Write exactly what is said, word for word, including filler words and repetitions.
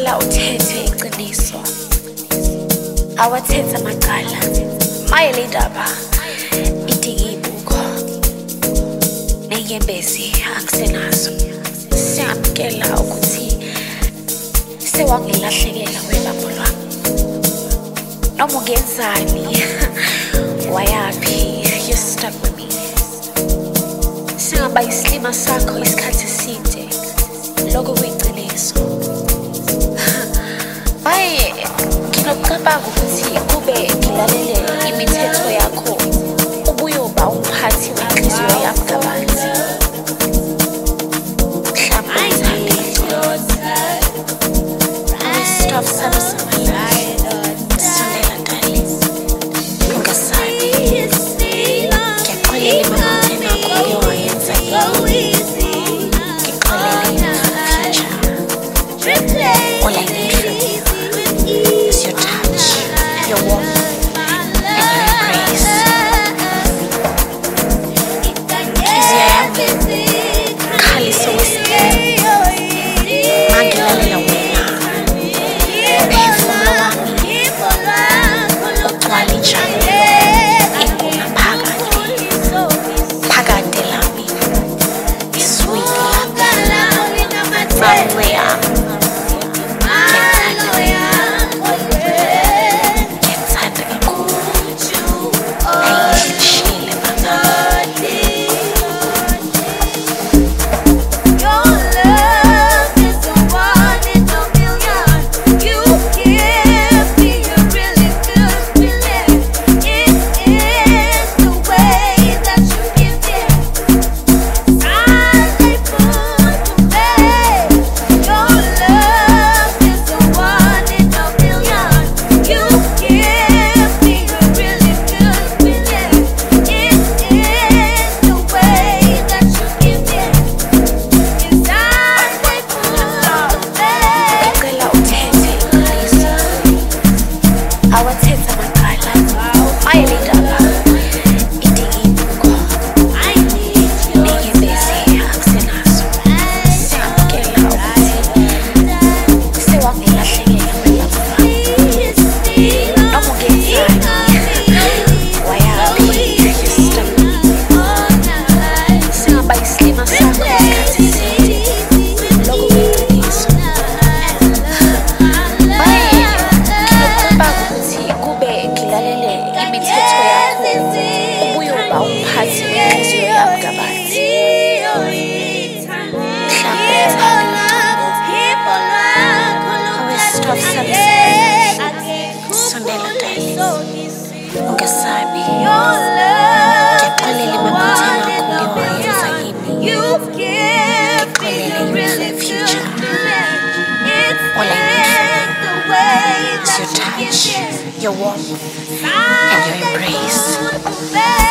Ngicela uthethe iqiniso. Awathethe amagala. Maye le ndaba idinga ibuko. Nenyembezi akusenazo. Siyamkela ukuthi sewangilahlekela webabo lwami. Noma ungenzani wayaphi, you're stuck with me. Singaba isilima sakho isikhathi eside. Lokho kuyiciniso. Maye nginokucabanga ukuthi kube ngilalele imithetho yakho ubuyoba umphathi wenhliziyo yami kabanzi. Stop some my life. Sondela darling. Ungasabi. Ngiyaqolela emamtheni akho ngiyowayenza yini. Ngixolele future. All I need from you is your touch, your warmth, and your embrace. Inhliziyo yami khalisa wesicelo. Mangilalela wena. Sondela darling. Ungasabi. Ngiyaqolela emamtheni akho ngiyowayenza yini. Ngixolele future. All I need from you is your touch, your warmth, and your embrace.